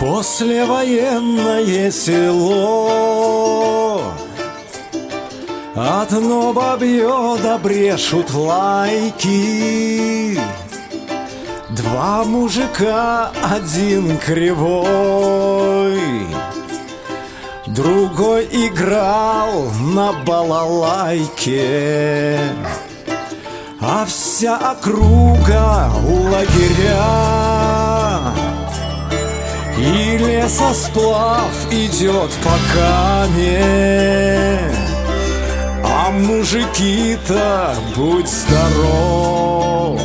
Послевоенное село, одно бабье да брешут лайки. Два мужика, один кривой, другой играл на балалайке. А вся округа лагеря, и лесосплав идет по каме. А мужики-то, будь здоров,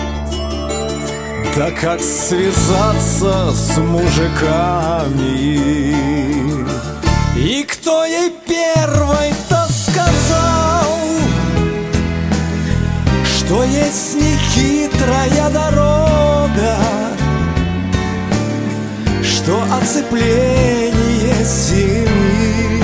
да как связаться с мужиками? И кто ей первой-то сказал, что есть нехитрая дорога, что оцепление зимы,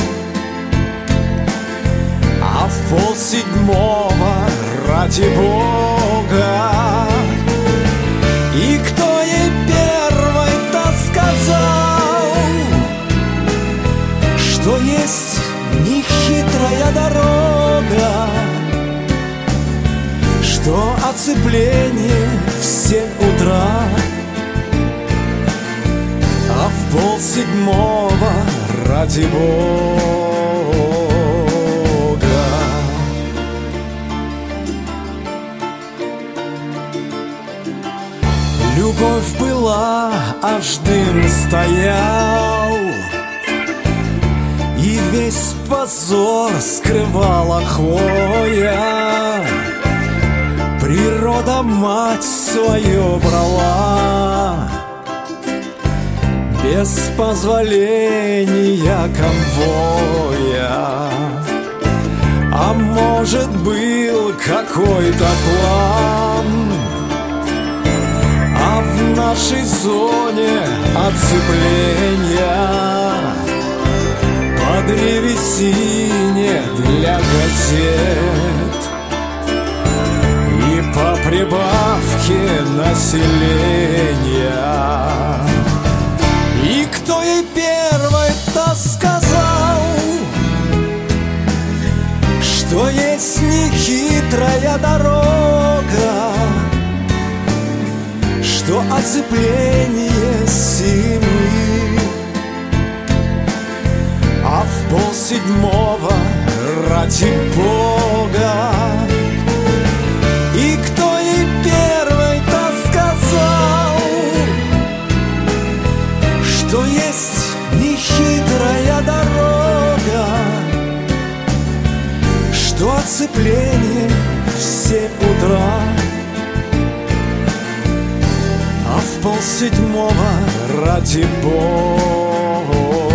а в 6:30 ради Бога? И кто ей первой-то сказал, что есть нехитрая дорога, что оцепление в 7 утра, а в 6:30 ради Бога? Любовь была, аж дым стоял, и весь позор скрывала хвоя. Природа мать свое брала без позволения конвоя. А может, был какой-то план, а в нашей зоне оцепления по древесине для газет и по прибавке населения. И кто ей первой-то сказал, что есть нехитрая дорога, что оцепление зимы, а в 6:30 ради Бога? И кто ей первой-то сказал, что есть нехитрая дорога, что оцепление в 7 утра, а в 6:30 ради Бога?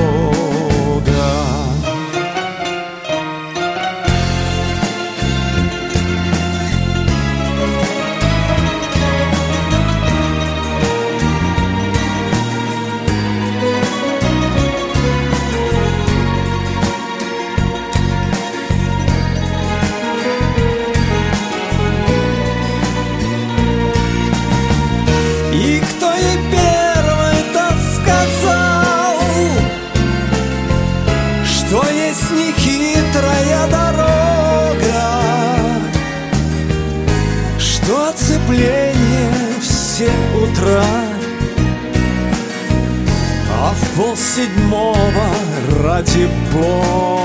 И кто ей первой-то сказал, что есть нехитрая дорога, что оцепление в 7 утра, а в 6:30 ради Бога?